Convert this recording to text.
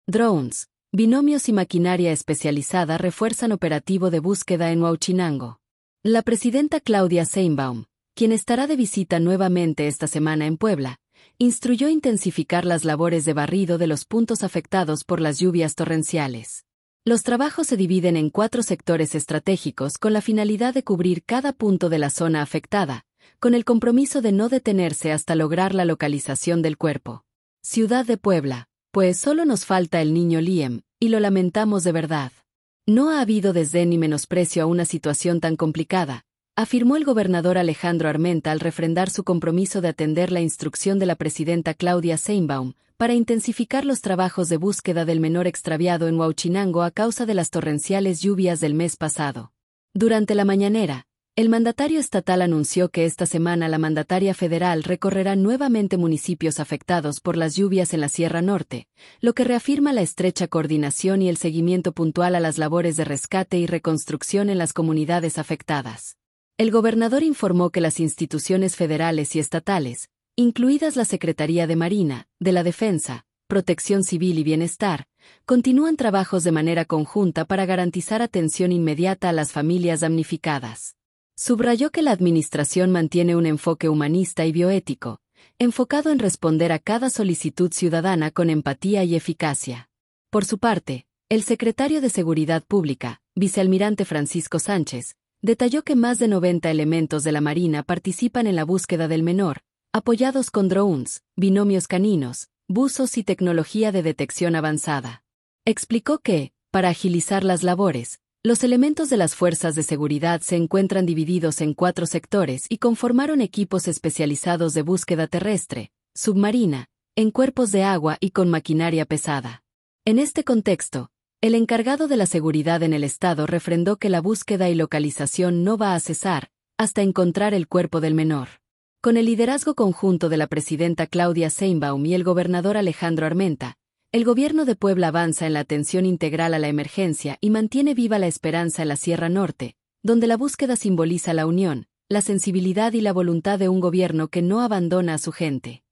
Drones, binomios y maquinaria especializada refuerzan operativo de búsqueda en Huauchinango. La presidenta Claudia Sheinbaum, quien estará de visita nuevamente esta semana en Puebla, instruyó intensificar las labores de barrido de los puntos afectados por las lluvias torrenciales. Los trabajos se dividen en 4 sectores estratégicos con la finalidad de cubrir cada punto de la zona afectada, con el compromiso de no detenerse hasta lograr la localización del cuerpo. Ciudad de Puebla, pues solo nos falta el niño Liam, y lo lamentamos de verdad. No ha habido desdén ni menosprecio a una situación tan complicada, afirmó el gobernador Alejandro Armenta al refrendar su compromiso de atender la instrucción de la presidenta Claudia Sheinbaum para intensificar los trabajos de búsqueda del menor extraviado en Huauchinango a causa de las torrenciales lluvias del mes pasado. Durante la mañanera, el mandatario estatal anunció que esta semana la mandataria federal recorrerá nuevamente municipios afectados por las lluvias en la Sierra Norte, lo que reafirma la estrecha coordinación y el seguimiento puntual a las labores de rescate y reconstrucción en las comunidades afectadas. El gobernador informó que las instituciones federales y estatales, incluidas la Secretaría de Marina, de la Defensa, Protección Civil y Bienestar, continúan trabajos de manera conjunta para garantizar atención inmediata a las familias damnificadas. Subrayó que la administración mantiene un enfoque humanista y bioético, enfocado en responder a cada solicitud ciudadana con empatía y eficacia. Por su parte, el secretario de Seguridad Pública, vicealmirante Francisco Sánchez, detalló que más de 90 elementos de la Marina participan en la búsqueda del menor, apoyados con drones, binomios caninos, buzos y tecnología de detección avanzada. Explicó que, para agilizar las labores, los elementos de las fuerzas de seguridad se encuentran divididos en 4 sectores y conformaron equipos especializados de búsqueda terrestre, submarina, en cuerpos de agua y con maquinaria pesada. En este contexto, el encargado de la seguridad en el estado refrendó que la búsqueda y localización no va a cesar hasta encontrar el cuerpo del menor. Con el liderazgo conjunto de la presidenta Claudia Sheinbaum y el gobernador Alejandro Armenta, el gobierno de Puebla avanza en la atención integral a la emergencia y mantiene viva la esperanza en la Sierra Norte, donde la búsqueda simboliza la unión, la sensibilidad y la voluntad de un gobierno que no abandona a su gente.